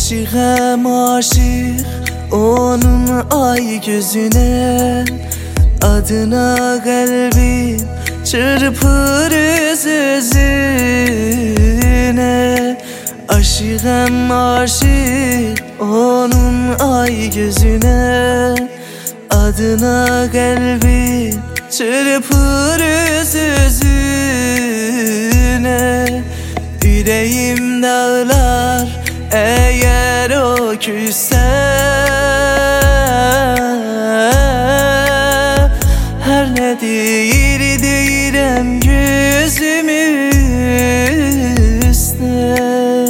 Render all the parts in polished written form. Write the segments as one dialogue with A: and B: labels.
A: Aşığım aşık onun ay gözüne, adına kalbim çırpır özüne. Aşığım aşık onun ay gözüne, adına kalbim çırpır özüne. Yüreğim dağlar eğer o küsse, her ne değil değirem gözümü üstüne.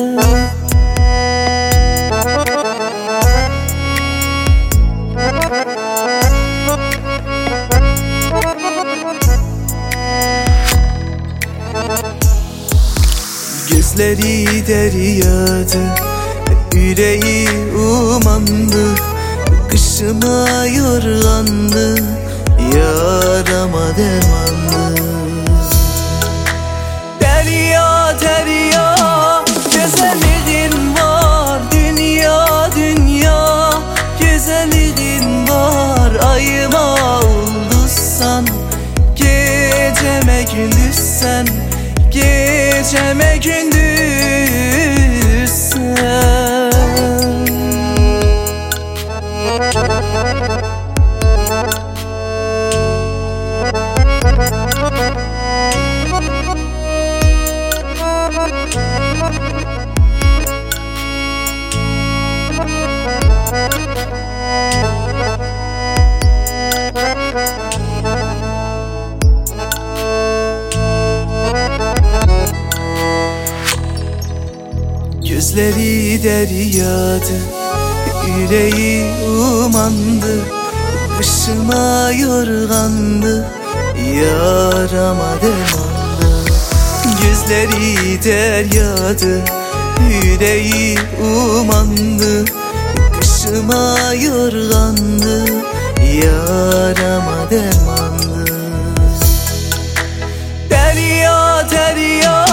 A: Gözleri deryadı, yüreği umandı, kışıma yorlandı, yarama dermandı. Derya derya güzelliğin var, dünya dünya güzelliğin var. Ayıma ulduzsan, geceme gündüzsen, geceme gündüzsen. Gözleri deryadı, yüreği umandı, kışıma yorgandı, yarama dermandı. Gözleri deryadı, yüreği umandı, kışıma yorgandı, yarama dermandı. Derya derya